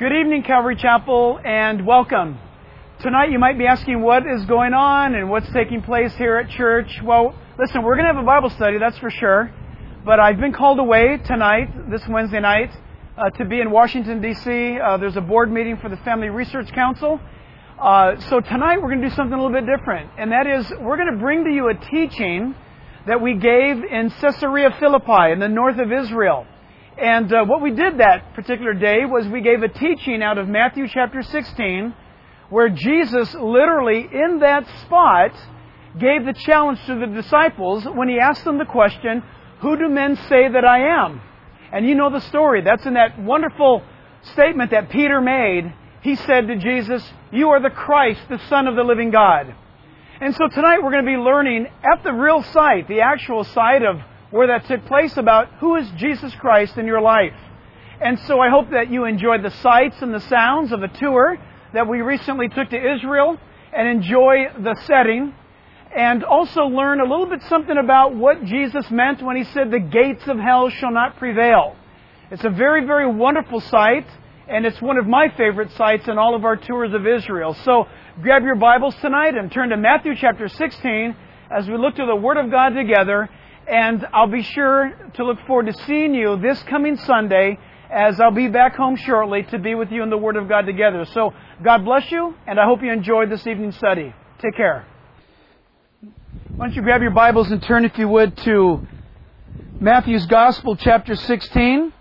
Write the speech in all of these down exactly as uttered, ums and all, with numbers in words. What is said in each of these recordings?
Good evening, Calvary Chapel, and welcome. Tonight you might be asking what is going on and what's taking place here at church. Well, listen, we're going to have a Bible study, that's for sure. But I've been called away tonight, this Wednesday night, uh, to be in Washington, D C Uh, there's a board meeting for the Family Research Council. Uh, so tonight we're going to do something a little bit different. And that is, we're going to bring to you a teaching that we gave in Caesarea Philippi in the north of Israel. And uh, what we did that particular day was we gave a teaching out of Matthew chapter sixteen, where Jesus literally in that spot gave the challenge to the disciples when He asked them the question, "Who do men say that I am?" And you know the story. That's in that wonderful statement that Peter made. He said to Jesus, "You are the Christ, the Son of the living God." And so tonight we're going to be learning at the real site, the actual site of where that took place, about who is Jesus Christ in your life. And so I hope that you enjoyed the sights and the sounds of a tour that we recently took to Israel and enjoy the setting, and also learn a little bit something about what Jesus meant when He said the gates of hell shall not prevail. It's a very, very wonderful sight, and it's one of my favorite sites in all of our tours of Israel. So grab your Bibles tonight and turn to Matthew chapter sixteen as we look to the Word of God together. And I'll be sure to look forward to seeing you this coming Sunday, as I'll be back home shortly to be with you in the Word of God together. So God bless you, and I hope you enjoyed this evening's study. Take care. Why don't you grab your Bibles and turn, if you would, to Matthew's Gospel, chapter sixteen.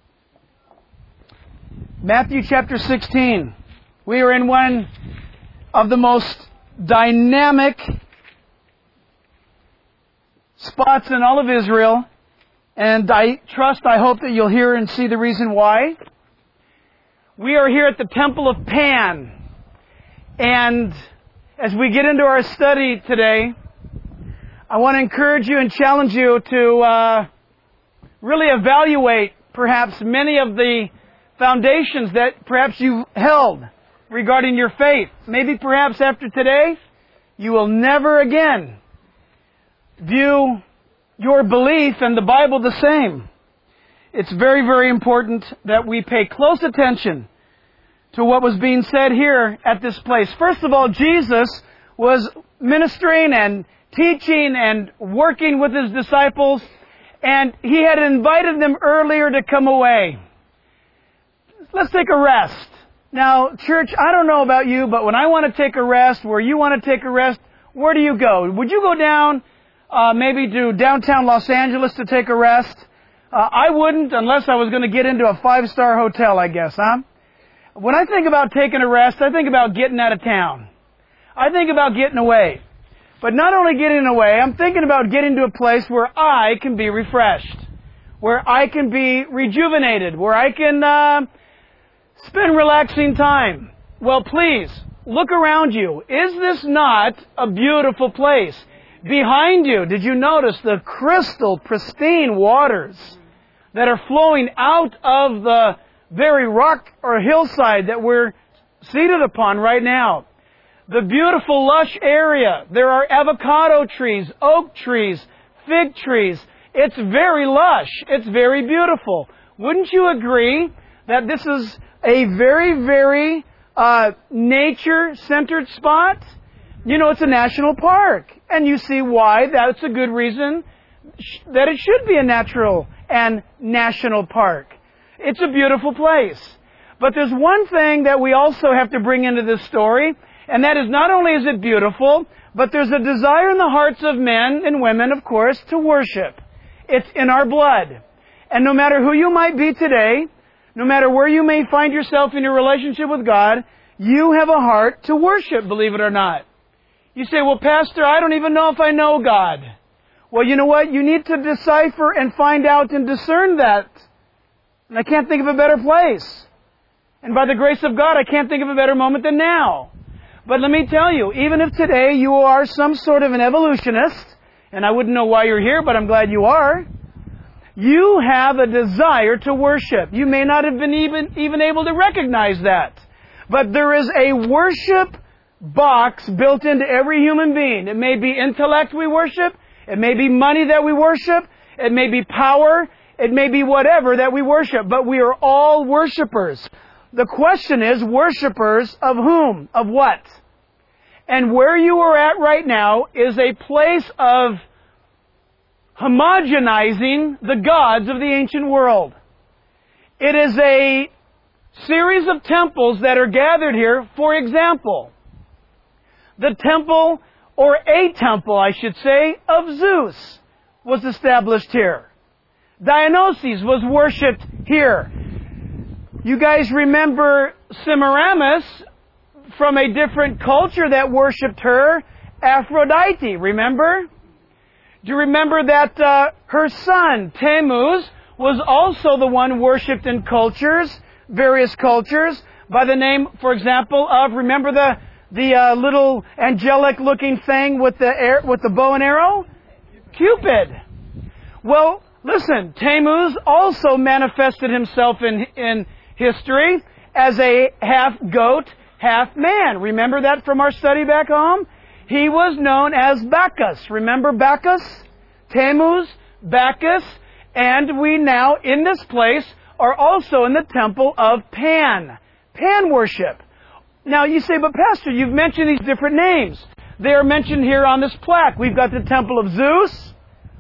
Matthew chapter sixteen. We are in one of the most dynamic spots in all of Israel, and I trust, I hope that you'll hear and see the reason why. We are here at the Temple of Pan, and as we get into our study today, I want to encourage you and challenge you to uh, really evaluate perhaps many of the foundations that perhaps you've held regarding your faith. Maybe perhaps after today, you will never again view your belief and the Bible the same. It's very, very important that we pay close attention to what was being said here at this place. First of all, Jesus was ministering and teaching and working with His disciples, and He had invited them earlier to come away. Let's take a rest. Now, church, I don't know about you, but when I want to take a rest, where you want to take a rest, where do you go? Would you go down Uh, maybe to downtown Los Angeles to take a rest? Uh, I wouldn't, unless I was going to get into a five-star hotel, I guess, huh? When I think about taking a rest, I think about getting out of town. I think about getting away. But not only getting away, I'm thinking about getting to a place where I can be refreshed, where I can be rejuvenated, where I can uh, spend relaxing time. Well, please, look around you. Is this not a beautiful place? Behind you, did you notice the crystal pristine waters that are flowing out of the very rock or hillside that we're seated upon right now? The beautiful lush area. There are avocado trees, oak trees, fig trees. It's very lush. It's very beautiful. Wouldn't you agree that this is a very, very uh, nature-centered spot? You know, it's a national park. And you see why that's a good reason that it should be a natural and national park. It's a beautiful place. But there's one thing that we also have to bring into this story, and that is not only is it beautiful, but there's a desire in the hearts of men and women, of course, to worship. It's in our blood. And no matter who you might be today, no matter where you may find yourself in your relationship with God, you have a heart to worship, believe it or not. You say, "Well, Pastor, I don't even know if I know God." Well, you know what? You need to decipher and find out and discern that. And I can't think of a better place. And by the grace of God, I can't think of a better moment than now. But let me tell you, even if today you are some sort of an evolutionist, and I wouldn't know why you're here, but I'm glad you are, you have a desire to worship. You may not have been even, even able to recognize that. But there is a worship box built into every human being. It may be intellect we worship. It may be money that we worship. It may be power. It may be whatever that we worship. But we are all worshipers. The question is, worshipers of whom? Of what? And where you are at right now is a place of homogenizing the gods of the ancient world. It is a series of temples that are gathered here. For example, the temple, or a temple, I should say, of Zeus was established here. Dionysus was worshipped here. You guys remember Semiramis from a different culture that worshipped her, Aphrodite, remember? Do you remember that uh, her son, Tammuz, was also the one worshipped in cultures, various cultures, by the name, for example, of, remember the the uh, little angelic-looking thing with the air, with the bow and arrow? Cupid. Well, listen, Tammuz also manifested himself in in history as a half-goat, half-man. Remember that from our study back home? He was known as Bacchus. Remember Bacchus? Tammuz, Bacchus, and we now, in this place, are also in the temple of Pan. Pan worship. Now you say, but Pastor, you've mentioned these different names. They are mentioned here on this plaque. We've got the temple of Zeus.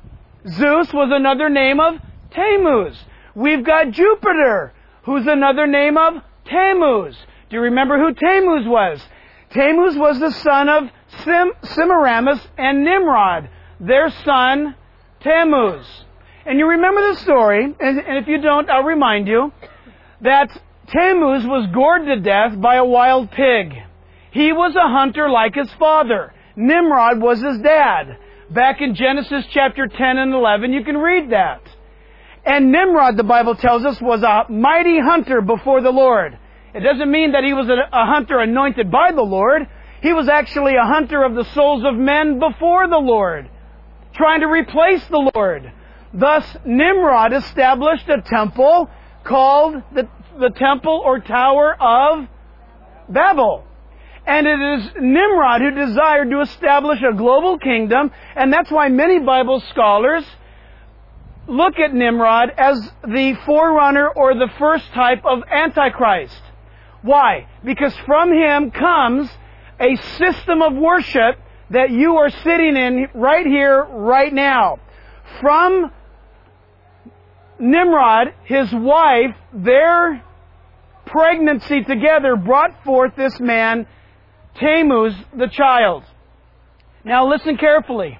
Zeus was another name of Tammuz. We've got Jupiter, who's another name of Tammuz. Do you remember who Tammuz was? Tammuz was the son of Sim- Semiramis and Nimrod, their son Tammuz. And you remember the story, and, and if you don't, I'll remind you, that Tammuz was gored to death by a wild pig. He was a hunter like his father. Nimrod was his dad. Back in Genesis chapter ten and eleven, you can read that. And Nimrod, the Bible tells us, was a mighty hunter before the Lord. It doesn't mean that he was a, a hunter anointed by the Lord. He was actually a hunter of the souls of men before the Lord, trying to replace the Lord. Thus, Nimrod established a temple called the, the Temple or Tower of Babel. And it is Nimrod who desired to establish a global kingdom, and that's why many Bible scholars look at Nimrod as the forerunner or the first type of Antichrist. Why? Because from him comes a system of worship that you are sitting in right here, right now. From Nimrod, his wife, their pregnancy together brought forth this man, Tammuz, the child. Now listen carefully.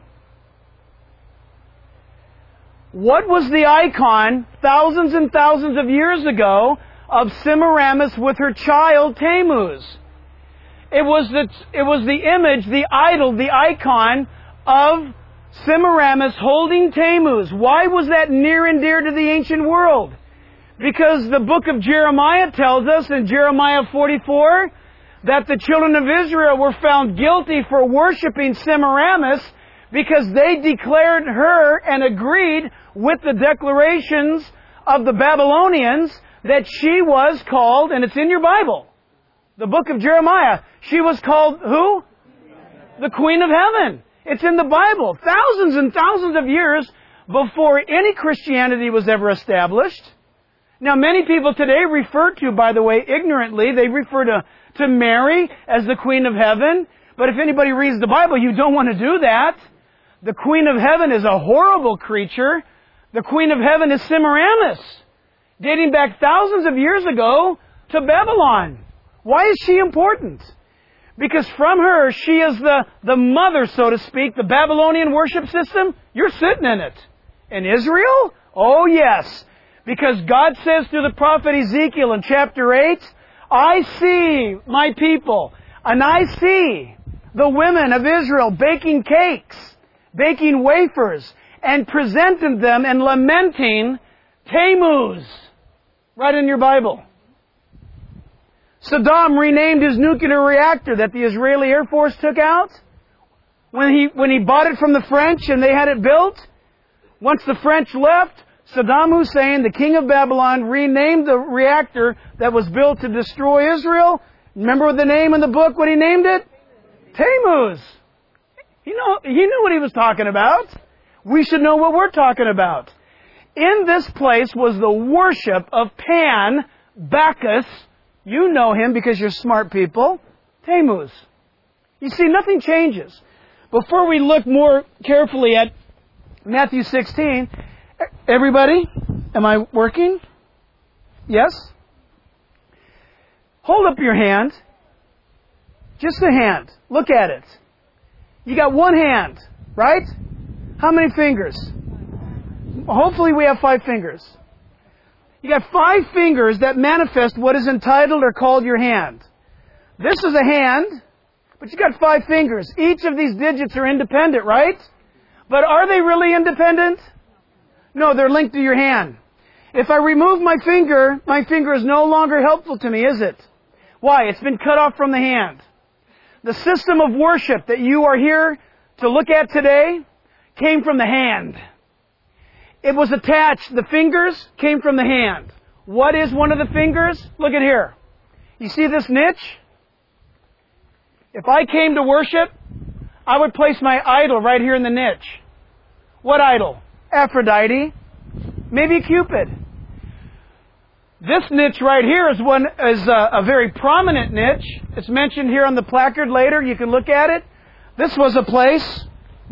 What was the icon thousands and thousands of years ago of Semiramis with her child Tammuz? It was the, it was the image, the idol, the icon of Semiramis holding Tammuz. Why was that near and dear to the ancient world? Because the book of Jeremiah tells us in Jeremiah forty-four that the children of Israel were found guilty for worshiping Semiramis because they declared her and agreed with the declarations of the Babylonians that she was called, and it's in your Bible, the book of Jeremiah, she was called who? The Queen of Heaven. It's in the Bible. Thousands and thousands of years before any Christianity was ever established. Now, many people today refer to, by the way, ignorantly, they refer to, to Mary as the Queen of Heaven. But if anybody reads the Bible, you don't want to do that. The Queen of Heaven is a horrible creature. The Queen of Heaven is Semiramis, dating back thousands of years ago to Babylon. Why is she important? Because from her, she is the, the mother, so to speak, the Babylonian worship system. You're sitting in it. In Israel? Oh, yes. Because God says through the prophet Ezekiel in chapter eight, I see my people, and I see the women of Israel baking cakes, baking wafers, and presenting them and lamenting Tammuz. Right in your Bible. Saddam renamed his nuclear reactor that the Israeli Air Force took out when he, when he bought it from the French and they had it built. Once the French left, Saddam Hussein, the king of Babylon, renamed the reactor that was built to destroy Israel. Remember the name in the book, what he named it? Tammuz. You know, he knew what he was talking about. We should know what we're talking about. In this place was the worship of Pan, Bacchus, You know him because you're smart people. Tammuz. You see, nothing changes. Before we look more carefully at Matthew sixteen, everybody, am I working? Yes? Hold up your hand. Just a hand. Look at it. You got one hand, right? How many fingers? Hopefully we have five fingers. You got five fingers that manifest what is entitled or called your hand. This is a hand, but you got five fingers. Each of these digits are independent, right? But are they really independent? No, they're linked to your hand. If I remove my finger, my finger is no longer helpful to me, is it? Why? It's been cut off from the hand. The system of worship that you are here to look at today came from the hand. It was attached. The fingers came from the hand. What is one of the fingers? Look at here. You see this niche? If I came to worship, I would place my idol right here in the niche. What idol? Aphrodite. Maybe Cupid. This niche right here is one is a, a very prominent niche. It's mentioned here on the placard later. You can look at it. This was a place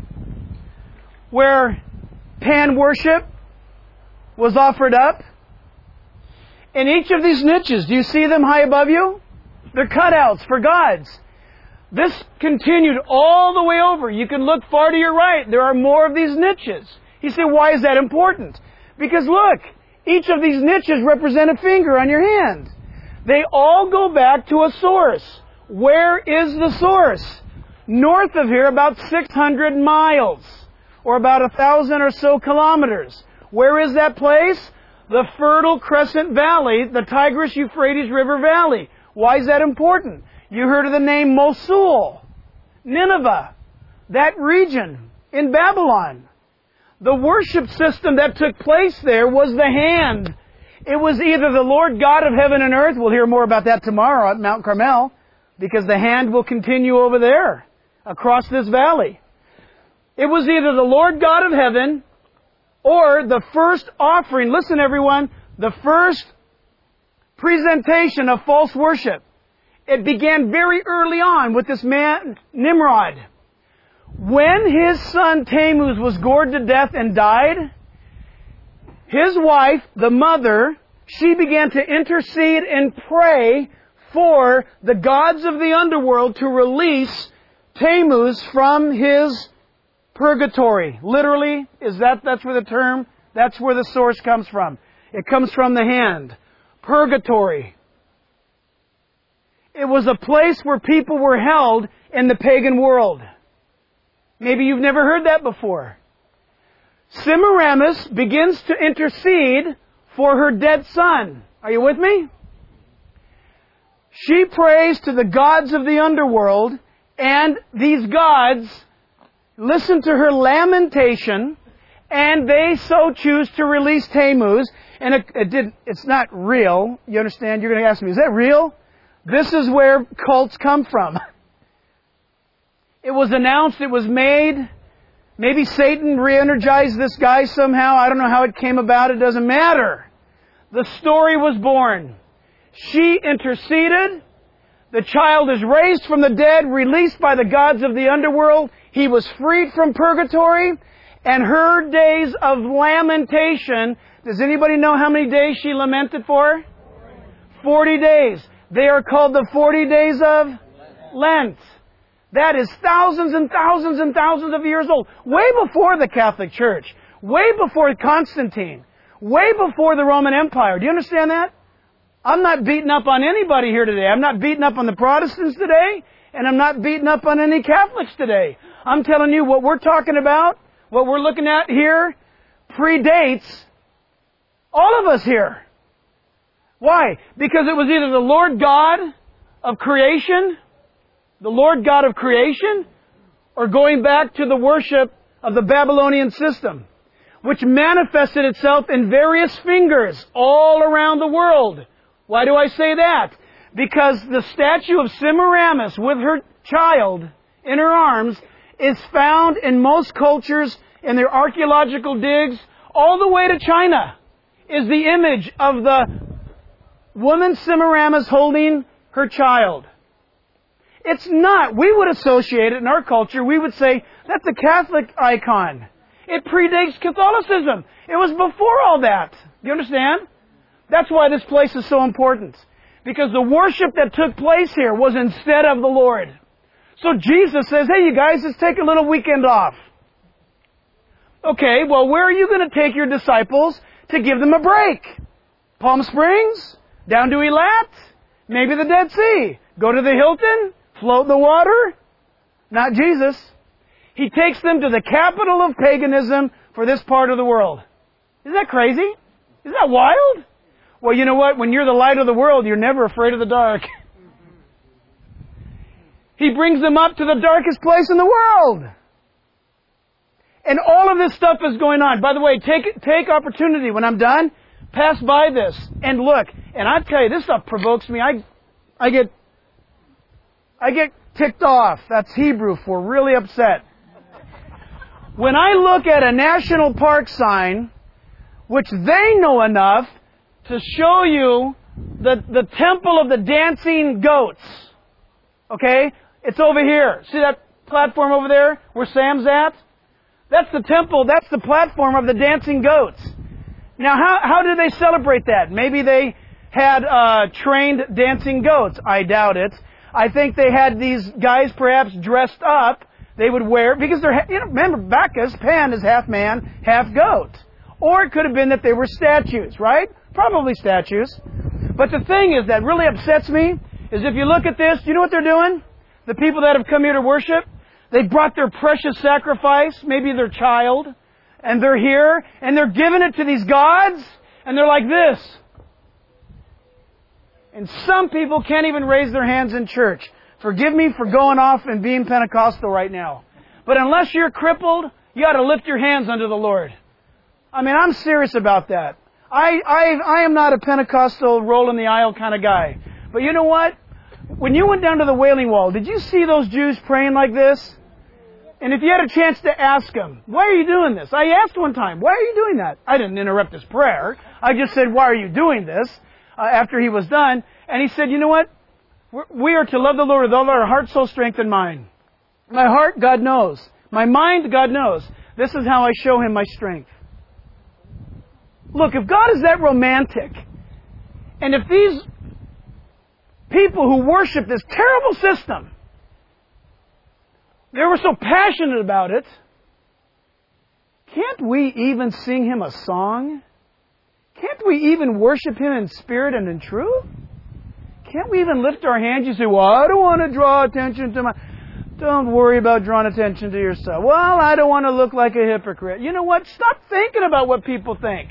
where Pan worship was offered up. In each of these niches, do you see them high above you? They're cutouts for gods. This continued all the way over. You can look far to your right. There are more of these niches. You say, why is that important? Because look, each of these niches represent a finger on your hand. They all go back to a source. Where is the source? North of here, about six hundred miles, or about a thousand or so kilometers. Where is that place? The Fertile Crescent Valley, the Tigris-Euphrates River Valley. Why is that important? You heard of the name Mosul, Nineveh, that region in Babylon. The worship system that took place there was the hand. It was either the Lord God of heaven and earth. We'll hear more about that tomorrow at Mount Carmel, because the hand will continue over there, across this valley. It was either the Lord God of heaven or the first offering. Listen, everyone, the first presentation of false worship. It began very early on with this man, Nimrod. When his son Tammuz was gored to death and died, his wife, the mother, she began to intercede and pray for the gods of the underworld to release Tammuz from his purgatory. Literally, is that, that's where the term, that's where the source comes from. It comes from the hand. Purgatory. It was a place where people were held in the pagan world. Maybe you've never heard that before. Semiramis begins to intercede for her dead son. Are you with me? She prays to the gods of the underworld, and these gods listen to her lamentation, and they so choose to release Tammuz. And it, it did, it's not real. You understand? You're going to ask me, is that real? This is where cults come from. It was announced, it was made. Maybe Satan re-energized this guy somehow. I don't know how it came about. It doesn't matter. The story was born. She interceded. The child is raised from the dead, released by the gods of the underworld. He was freed from purgatory. And her days of lamentation, does anybody know how many days she lamented for? Forty days. They are called the forty days of Lent. That is thousands and thousands and thousands of years old. Way before the Catholic Church. Way before Constantine. Way before the Roman Empire. Do you understand that? I'm not beating up on anybody here today. I'm not beating up on the Protestants today. And I'm not beating up on any Catholics today. I'm telling you what we're talking about, what we're looking at here, predates all of us here. Why? Because it was either the Lord God of creation, the Lord God of creation, or going back to the worship of the Babylonian system, which manifested itself in various fingers all around the world. Why do I say that? Because the statue of Semiramis with her child in her arms is found in most cultures in their archaeological digs all the way to China, is the image of the woman Semiramis holding her child. It's not. We would associate it in our culture. We would say, that's a Catholic icon. It predates Catholicism. It was before all that. Do you understand? That's why this place is so important. Because the worship that took place here was instead of the Lord. So Jesus says, hey, you guys, let's take a little weekend off. Okay, well, where are you going to take your disciples to give them a break? Palm Springs? Down to Eilat? Maybe the Dead Sea? Go to the Hilton? Float in the water? Not Jesus. He takes them to the capital of paganism for this part of the world. Isn't that crazy? Isn't that wild? Well, you know what? When you're the light of the world, you're never afraid of the dark. He brings them up to the darkest place in the world. And all of this stuff is going on. By the way, take take opportunity when I'm done. Pass by this and look. And I tell you, this stuff provokes me. I, I get, I get ticked off. That's Hebrew for really upset. When I look at a national park sign, which they know enough to show you the, the temple of the dancing goats. Okay? It's over here. See that platform over there where Sam's at? That's the temple. That's the platform of the dancing goats. Now, how, how did they celebrate that? Maybe they had uh, trained dancing goats. I doubt it. I think they had these guys perhaps dressed up. They would wear, because they're, you know, remember Bacchus, Pan is half man, half goat. Or it could have been that they were statues, right? Probably statues. But the thing is that really upsets me is if you look at this, you know what they're doing? The people that have come here to worship, they brought their precious sacrifice, maybe their child, and they're here, and they're giving it to these gods, and they're like this. And some people can't even raise their hands in church. Forgive me for going off and being Pentecostal right now. But unless you're crippled, you ought to lift your hands unto the Lord. I mean, I'm serious about that. I, I, I am not a Pentecostal roll in the aisle kind of guy. But you know what? When you went down to the Wailing Wall, did you see those Jews praying like this? And if you had a chance to ask them, why are you doing this? I asked one time, why are you doing that? I didn't interrupt his prayer. I just said, why are you doing this? Uh, after he was done. And he said, you know what? We're, we are to love the Lord with all our heart, soul, strength, and mind. My heart, God knows. My mind, God knows. This is how I show Him my strength. Look, if God is that romantic, and if these people who worship this terrible system, they were so passionate about it, can't we even sing Him a song? Can't we even worship Him in spirit and in truth? Can't we even lift our hands? You say, well, I don't want to draw attention to my... Don't worry about drawing attention to yourself. Well, I don't want to look like a hypocrite. You know what? Stop thinking about what people think.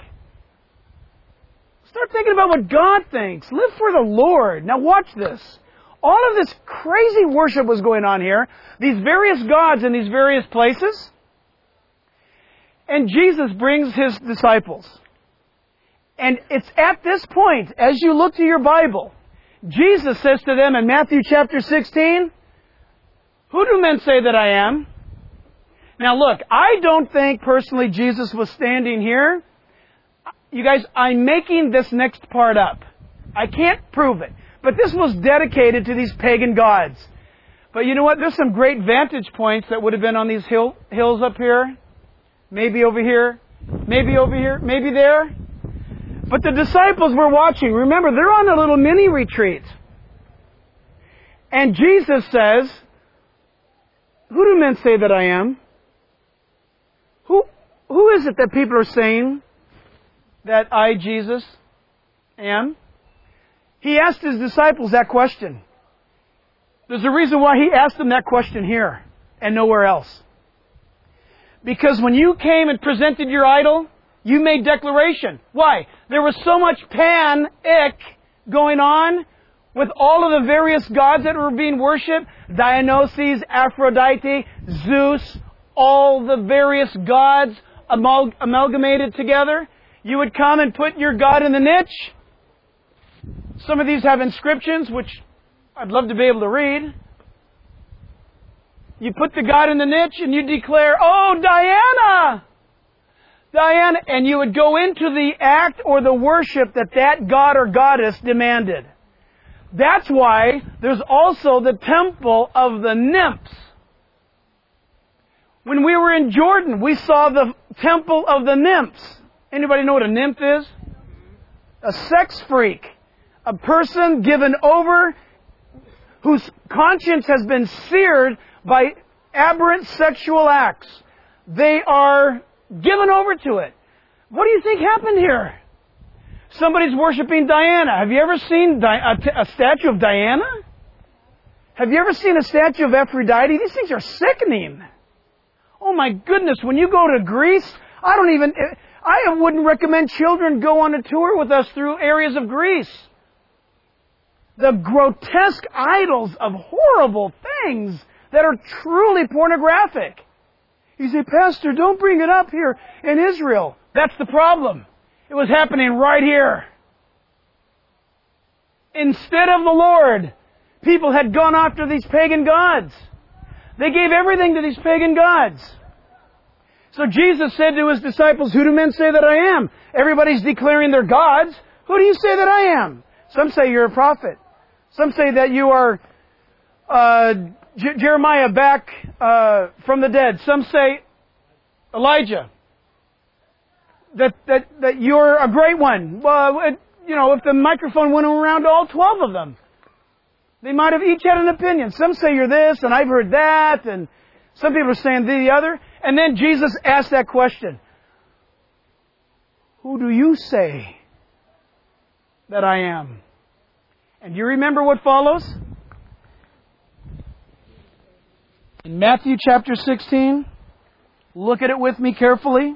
Start thinking about what God thinks. Live for the Lord. Now watch this. All of this crazy worship was going on here. These various gods in these various places. And Jesus brings His disciples. And it's at this point, as you look to your Bible, Jesus says to them in Matthew chapter sixteen, who do men say that I am? Now look, I don't think personally Jesus was standing here. You guys, I'm making this next part up. I can't prove it. But this was dedicated to these pagan gods. But you know what? There's some great vantage points that would have been on these hill, hills up here. Maybe over here. Maybe over here. Maybe there. But the disciples were watching. Remember, they're on a little mini retreat. And Jesus says, who do men say that I am? Who, who is it that people are saying that I, Jesus, am? He asked His disciples that question. There's a reason why He asked them that question here and nowhere else. Because when you came and presented your idol, you made declaration. Why? There was so much pan-ic going on with all of the various gods that were being worshipped. Dionysus, Aphrodite, Zeus, all the various gods amal- amalgamated together. You would come and put your God in the niche. Some of these have inscriptions, which I'd love to be able to read. You put the God in the niche and you declare, oh, Diana! Diana, and you would go into the act or the worship that that god or goddess demanded. That's why there's also the temple of the nymphs. When we were in Jordan, we saw the temple of the nymphs. Anybody know what a nymph is? A sex freak. A person given over whose conscience has been seared by aberrant sexual acts. They are given over to it. What do you think happened here? Somebody's worshiping Diana. Have you ever seen Di- a, t- a statue of Diana? Have you ever seen a statue of Aphrodite? These things are sickening. Oh my goodness, when you go to Greece, I don't even, I wouldn't recommend children go on a tour with us through areas of Greece. The grotesque idols of horrible things that are truly pornographic. You say, Pastor, don't bring it up here in Israel. That's the problem. It was happening right here. Instead of the Lord, people had gone after these pagan gods. They gave everything to these pagan gods. So Jesus said to His disciples, who do men say that I am? Everybody's declaring their gods. Who do you say that I am? Some say you're a prophet. Some say that you are uh, J- Jeremiah back uh, from the dead. Some say Elijah. That that that you're a great one. Well, it, you know, if the microphone went around to all twelve of them, they might have each had an opinion. Some say you're this, and I've heard that, and some people are saying the other. And then Jesus asked that question: who do you say that I am? And do you remember what follows? In Matthew chapter sixteen, look at it with me carefully.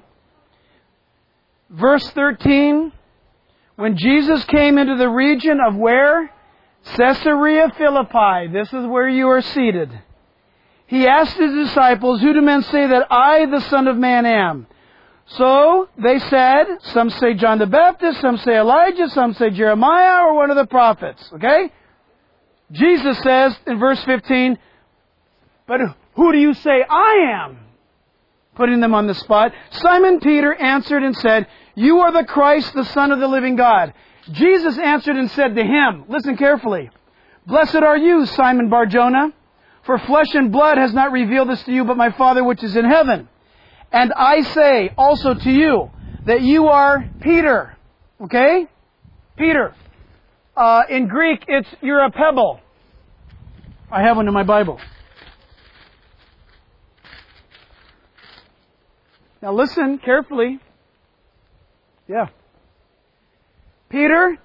Verse thirteen, when Jesus came into the region of where? Caesarea Philippi. This is where you are seated. He asked His disciples, who do men say that I, the Son of Man, am? So they said, some say John the Baptist, some say Elijah, some say Jeremiah, or one of the prophets. Okay? Jesus says in verse fifteen, but who do you say I am? Putting them on the spot. Simon Peter answered and said, you are the Christ, the Son of the living God. Jesus answered and said to him, listen carefully, blessed are you, Simon Bar-Jonah, for flesh and blood has not revealed this to you, but my Father which is in heaven. And I say also to you that you are Peter. Okay? Peter. Uh, in Greek, it's you're a pebble. I have one in my Bible. Now listen carefully. Yeah. Peter,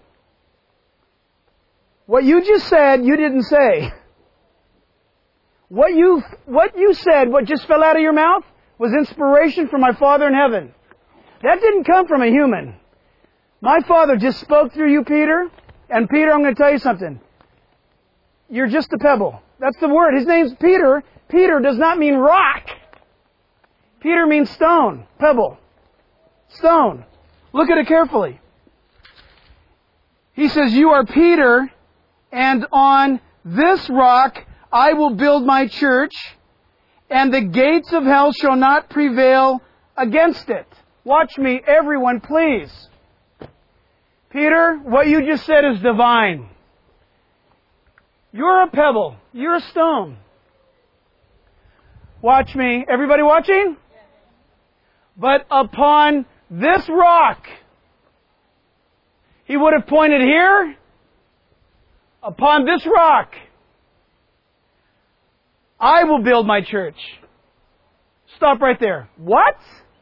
what you just said, you didn't say. What you, what you said, what just fell out of your mouth, was inspiration from my Father in heaven. That didn't come from a human. My Father just spoke through you, Peter. And Peter, I'm going to tell you something. You're just a pebble. That's the word. His name's Peter. Peter does not mean rock. Peter means stone, pebble, stone. Look at it carefully. He says, you are Peter, and on this rock I will build my church, and the gates of hell shall not prevail against it. Watch me, everyone, please. Peter, what you just said is divine. You're a pebble. You're a stone. Watch me. Everybody watching? But upon this rock, he would have pointed here. Upon this rock, I will build my church. Stop right there. What?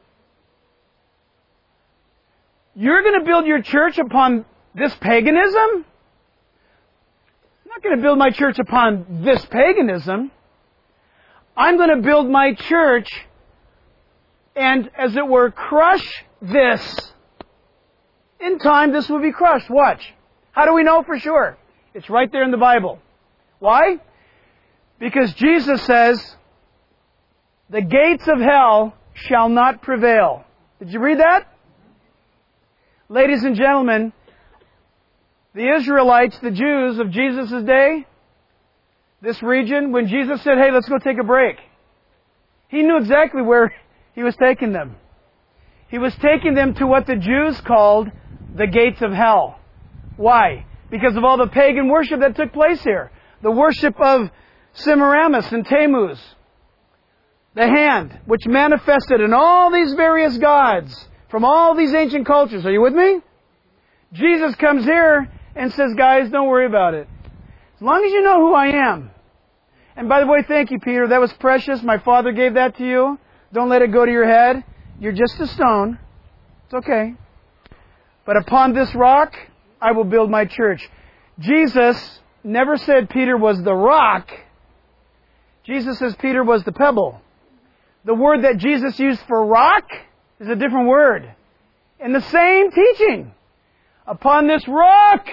You're going to build your church upon this paganism? I'm not going to build my church upon this paganism. I'm going to build my church and, as it were, crush this. In time, this will be crushed. Watch. How do we know for sure? It's right there in the Bible. Why? Because Jesus says, the gates of hell shall not prevail. Did you read that? Ladies and gentlemen, the Israelites, the Jews of Jesus' day, this region, when Jesus said, hey, let's go take a break, He knew exactly where He was taking them. He was taking them to what the Jews called the gates of hell. Why? Because of all the pagan worship that took place here. The worship of Semiramis and Tammuz. The hand, which manifested in all these various gods from all these ancient cultures. Are you with me? Jesus comes here and says, guys, don't worry about it. As long as you know who I am. And by the way, thank you, Peter. That was precious. My Father gave that to you. Don't let it go to your head. You're just a stone. It's okay. But upon this rock, I will build my church. Jesus never said Peter was the rock. Jesus says Peter was the pebble. The word that Jesus used for rock is a different word. In the same teaching. Upon this rock,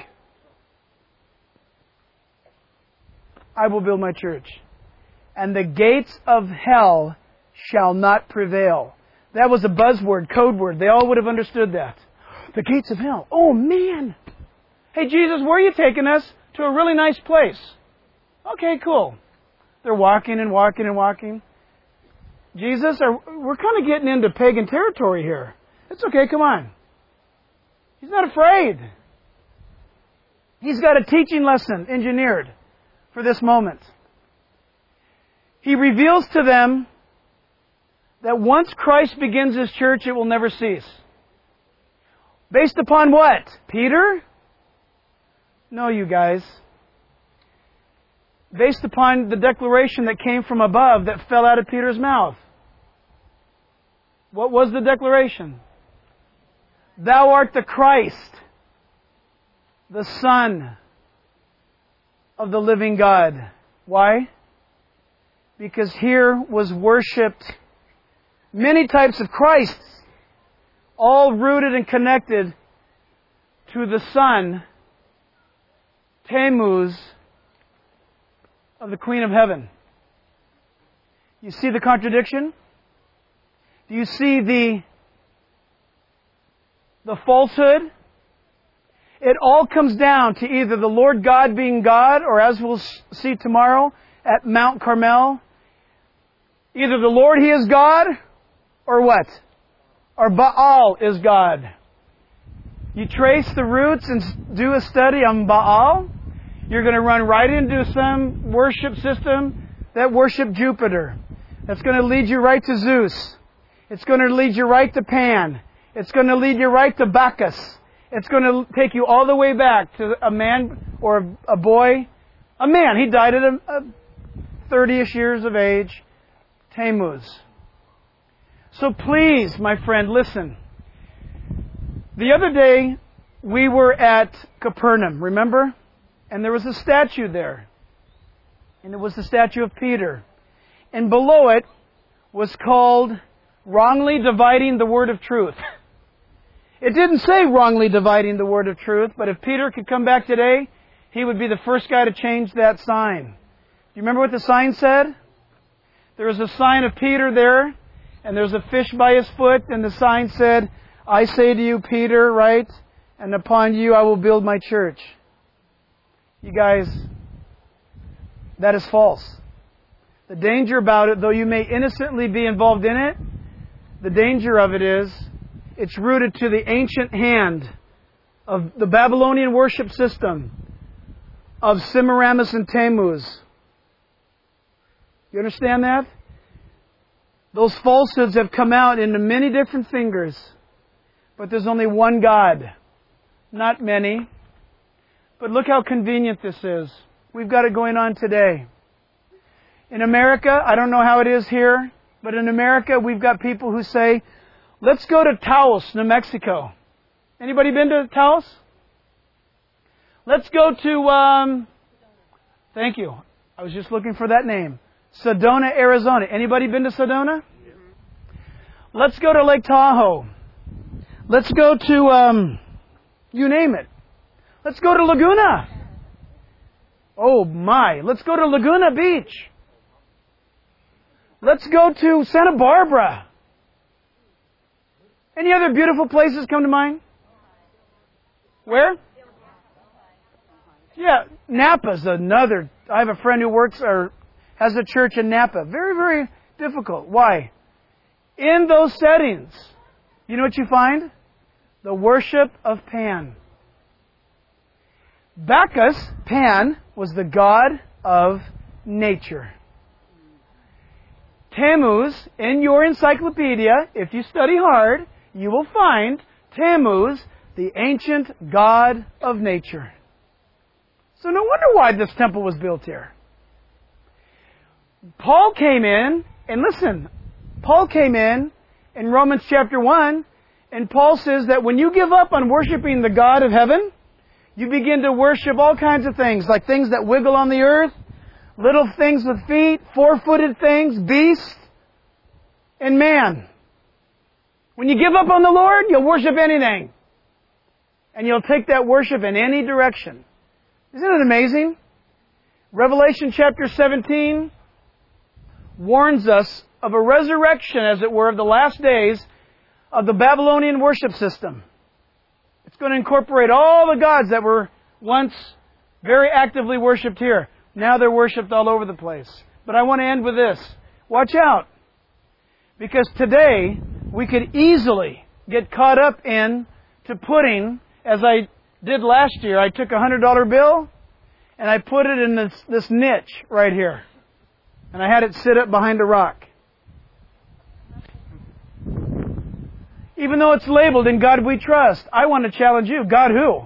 I will build my church. And the gates of hell shall not prevail. That was a buzzword, code word. They all would have understood that. The gates of hell. Oh, man. Hey, Jesus, where are you taking us? To a really nice place. Okay, cool. They're walking and walking and walking. Jesus, are, we're kind of getting into pagan territory here. It's okay, come on. He's not afraid. He's got a teaching lesson engineered for this moment. He reveals to them that once Christ begins His church, it will never cease. Based upon what? Peter? No, you guys. Based upon the declaration that came from above that fell out of Peter's mouth. What was the declaration? Thou art the Christ, the Son of the living God. Why? Because here was worshipped many types of Christs, all rooted and connected to the Son, Tammuz, of the Queen of Heaven. You see the contradiction? Do you see the, the falsehood? It all comes down to either the Lord God being God, or as we'll see tomorrow at Mount Carmel, either the Lord, He is God, or what? Or Baal is God. You trace the roots and do a study on Baal, you're going to run right into some worship system that worship Jupiter. That's going to lead you right to Zeus. It's going to lead you right to Pan. It's going to lead you right to Bacchus. It's going to take you all the way back to a man or a boy. A man. He died at a, a thirty-ish years of age. Tammuz. So please, my friend, listen. The other day, we were at Capernaum, remember? And there was a statue there. And it was the statue of Peter. And below it was called Wrongly Dividing the Word of Truth. It didn't say wrongly dividing the Word of Truth, but if Peter could come back today, he would be the first guy to change that sign. Do you remember what the sign said? There was a sign of Peter there, and there's a fish by his foot, and the sign said, I say to you, Peter, right? And upon you I will build my church. You guys, that is false. The danger about it, though you may innocently be involved in it, the danger of it is, it's rooted to the ancient hand of the Babylonian worship system of Semiramis and Tammuz. You understand that? Those falsehoods have come out into many different fingers. But there's only one God. Not many. But look how convenient this is. We've got it going on today. In America, I don't know how it is here, but in America we've got people who say, let's go to Taos, New Mexico. Anybody been to Taos? Let's go to, um, thank you. I was just looking for that name. Sedona, Arizona. Anybody been to Sedona? Let's go to Lake Tahoe. Let's go to, um, you name it. Let's go to Laguna. Oh my. Let's go to Laguna Beach. Let's go to Santa Barbara. Any other beautiful places come to mind? Where? Yeah, Napa's another. I have a friend who works or has a church in Napa. Very, very difficult. Why? In those settings, You know what you find? The worship of Pan. Bacchus, Pan, was the god of nature. Tammuz, in your encyclopedia, if you study hard, you will find Tammuz, the ancient god of nature. So no wonder why this temple was built here. Paul came in, and listen, Paul came in in Romans chapter one, and Paul says that when you give up on worshiping the God of heaven, you begin to worship all kinds of things, like things that wiggle on the earth, little things with feet, four-footed things, beasts, and man. When you give up on the Lord, you'll worship anything. And you'll take that worship in any direction. Isn't it amazing? Revelation chapter seventeen warns us of a resurrection, as it were, of the last days of the Babylonian worship system. It's going to incorporate all the gods that were once very actively worshipped here. Now they're worshipped all over the place. But I want to end with this. Watch out. Because today, we could easily get caught up in to putting, as I did last year, I took a one hundred dollar bill and I put it in this, this niche right here. And I had it sit up behind a rock. Even though it's labeled "In God We Trust," I want to challenge you. God who?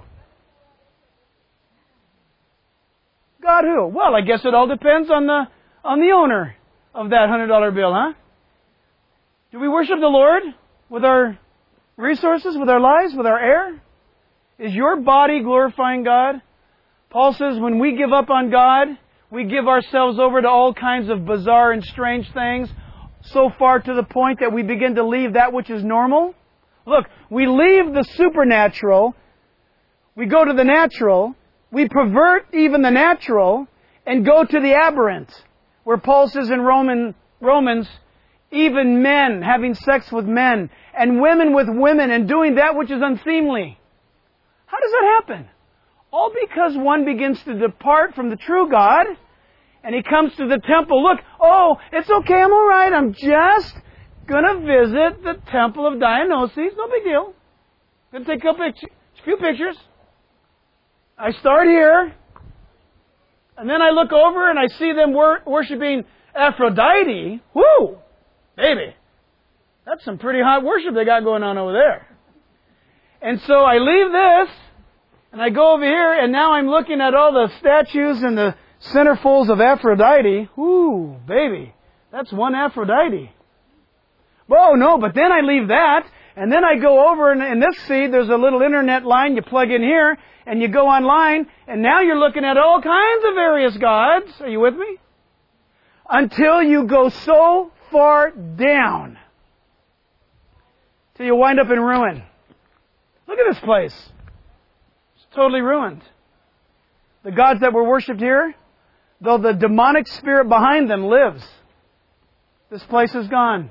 God who? Well, I guess it all depends on the on the owner of that one hundred dollar bill, huh? Do we worship the Lord with our resources, with our lives, with our air? Is your body glorifying God? Paul says when we give up on God, we give ourselves over to all kinds of bizarre and strange things, so far to the point that we begin to leave that which is normal. Look, we leave the supernatural, we go to the natural, we pervert even the natural, and go to the aberrant, where Paul says in Roman, Romans, even men having sex with men, and women with women, and doing that which is unseemly. How does that happen? All because one begins to depart from the true God, and he comes to the temple. Look, oh, it's okay, I'm all right, I'm just going to visit the temple of Dionysus. No big deal. Going to take a picture, few pictures. I start here, and then I look over and I see them wor- worshiping Aphrodite. Woo! Baby, that's some pretty hot worship they got going on over there. And so I leave this, and I go over here, and now I'm looking at all the statues and the centerfolds of Aphrodite. Woo, baby, that's one Aphrodite. Oh, no, but then I leave that, and then I go over, and in this feed, there's a little internet line you plug in here, and you go online, and now you're looking at all kinds of various gods. Are you with me? Until you go so far down, till you wind up in ruin. Look at this place. It's totally ruined. The gods that were worshipped here, though the demonic spirit behind them lives, this place is gone.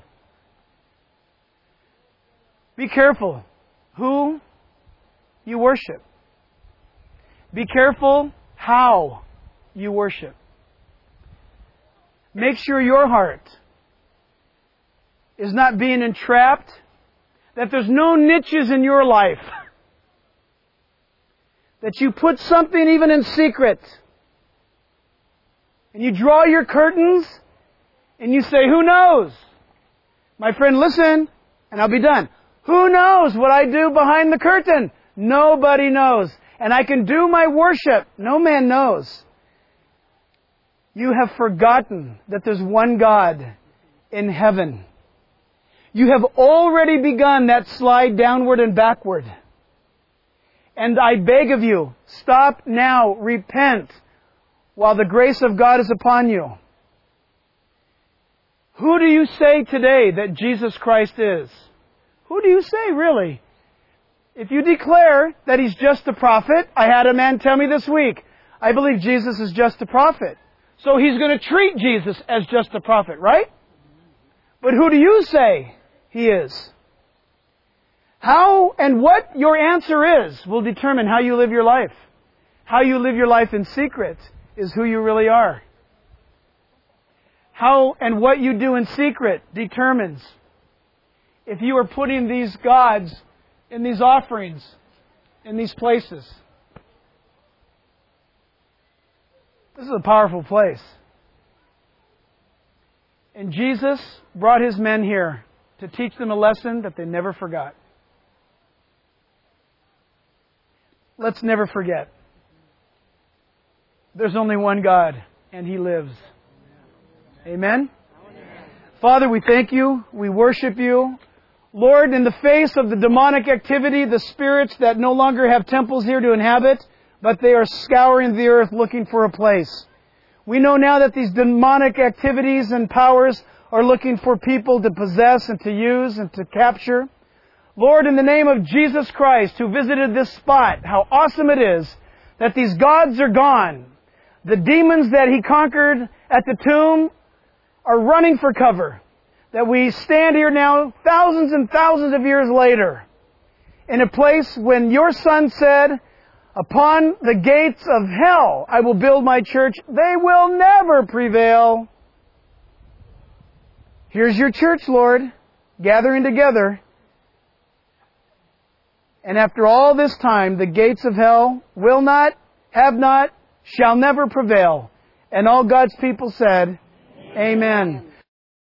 Be careful who you worship. Be careful how you worship. Make sure your heart is not being entrapped, that there's no niches in your life, that you put something even in secret, and you draw your curtains, and you say, who knows? My friend, listen, and I'll be done. Who knows what I do behind the curtain? Nobody knows. And I can do my worship. No man knows. You have forgotten that there's one God in heaven. You have already begun that slide downward and backward. And I beg of you, stop now, repent, while the grace of God is upon you. Who do you say today that Jesus Christ is? Who do you say, really? If you declare that He's just a prophet, I had a man tell me this week, I believe Jesus is just a prophet. So he's going to treat Jesus as just a prophet, right? But who do you say He is? How and what your answer is will determine how you live your life. How you live your life in secret is who you really are. How and what you do in secret determines if you are putting these gods in these offerings, in these places. This is a powerful place. And Jesus brought His men here to teach them a lesson that they never forgot. Let's never forget. There's only one God, and He lives. Amen? Amen? Father, we thank You. We worship You. Lord, in the face of the demonic activity, the spirits that no longer have temples here to inhabit, but they are scouring the earth looking for a place. We know now that these demonic activities and powers are looking for people to possess and to use and to capture. Lord, in the name of Jesus Christ, who visited this spot, how awesome it is that these gods are gone. The demons that He conquered at the tomb are running for cover. That we stand here now, thousands and thousands of years later, in a place when Your Son said, upon the gates of hell I will build My church. They will never prevail. Here's Your church, Lord, gathering together. And after all this time, the gates of hell will not, have not, shall never prevail. And all God's people said, Amen. Amen.